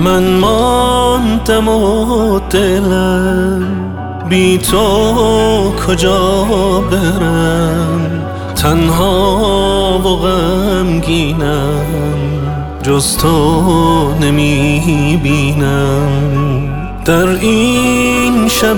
من ماندم و دلم بی تو کجا برم، تنها و غمگینم جز تو نمی بینم. در این شب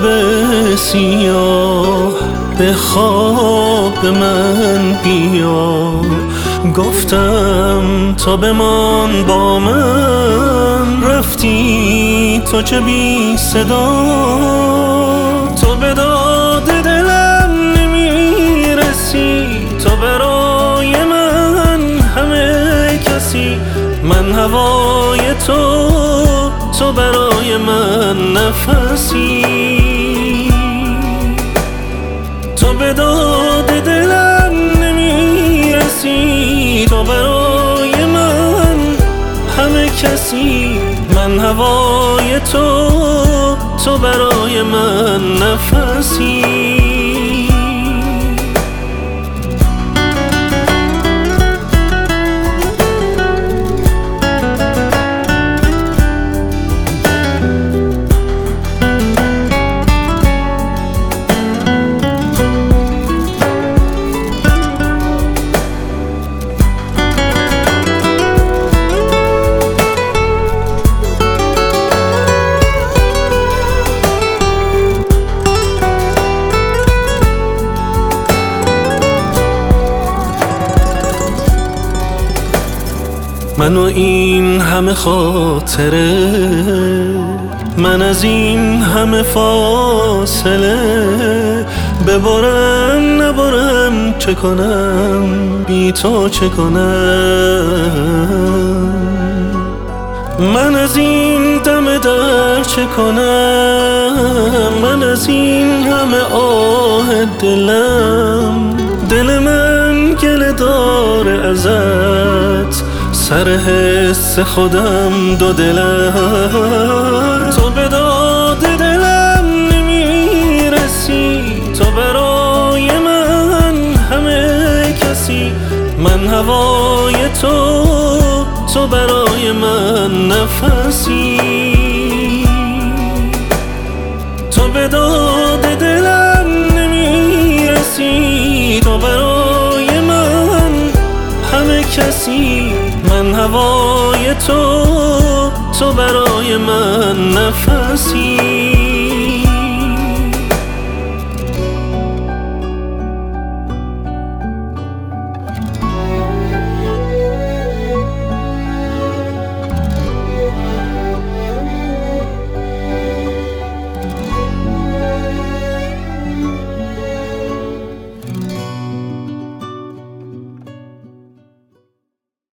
سیاه به خواب من بیا، گفتم تا بمان با من، رفتی تو چه بی صدا. تو به داد دلم نمیرسی، تو برای من همه کسی. من هوای تو برای من نفسی. تو به داد دلم نمیرسی، تو برای من همه کسی. من هوای تو برای من نفسی. من و این همه خاطره، من از این همه فاصله. ببرم نبرم چه کنم، بی تو چه کنم. من از این دم در چه کنم، من از این همه آه دلم. دل من گله داره ازت، سر حس خودم دو دلم. تو به داد دلم نمیرسی، تو برای من همه کسی. من هوای تو برای من نفسی. تو به داد دلم نمیرسی، تو برای من همه کسی. من هوای تو برای من نفسی.